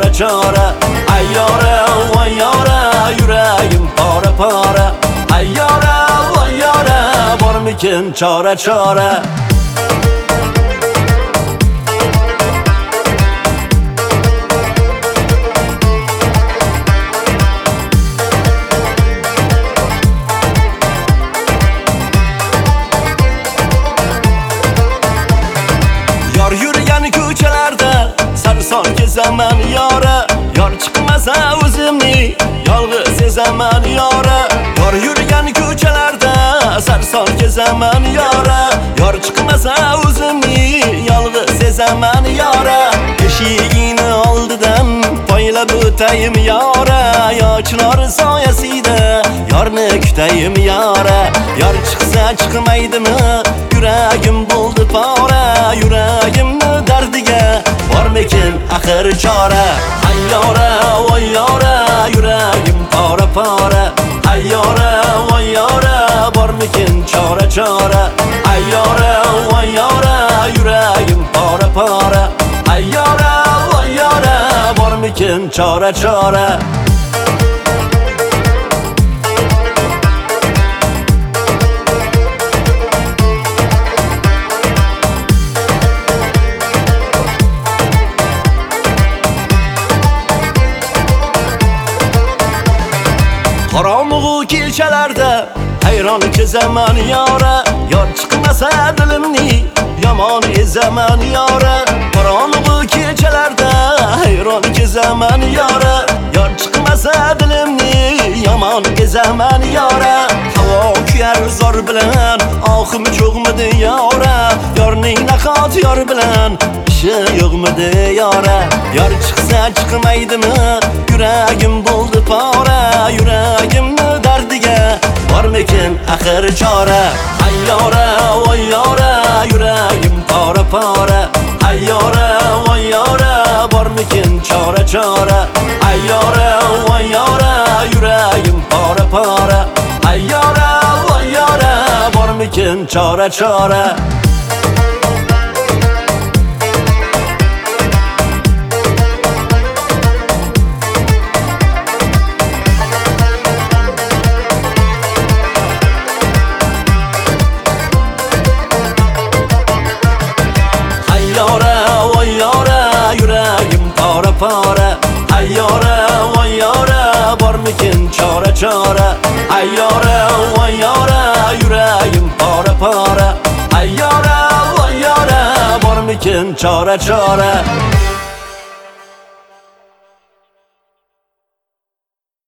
çare çare. Ayyare vay yare, yüreğim para para. Ayyare vay yare, varmikin çare çare. Yar yürüyen ko'chalarda sarson kezaman yora. Yar chiqmasa o'zimni yolg'iz sezaman yora. Yar yürüyen ko'chalarda sarson kezaman yora. Yar chiqmasa o'zimni yolg'iz sezaman yora. Eshigini oldidan poylab o'tayim yora. Yochlar soyasida yorni kutayim yora. Yar chiqsa chiqmaydimi yuragim bo'ldi pora. Yuragimni dardiga bormikin axir chora. Ayyora voy yora, yuragim pora pora. Ayyora voy yora, bormikin chora chora. Ayyora voy yora, yuragim pora pora. Ayyora voy yora, bormikin chora chora. Qorong'u kechalarda hayron kezaman yora. Yor chiqmasa dilimni yomon ezaman yora. Qorong'u kechalarda hayron kezaman yora. Yor chiqmasa dilimni yomon ezaman yora. Havo kuyar zor bilan oxim cho'g'midi yora. Yorning naqot yor bilan ishi yo'qmidi yora. Yor chiqsa chiqmaydimi yuragim bo'ldi pora. Yuragimni dardiga bormikin axir chora. Ayyora voy yora, yuragim pora pora. Ayyora voy yora, bormikin chora chora. Ayyora voy yora, yuragim pora pora. Ayyora voy yora, bormikin chora chora. Para ayyora voy yora, bormikin chora chora. Ayyora voy yora, yuragim para para. Ayyora voy yora, bormikin chora chora.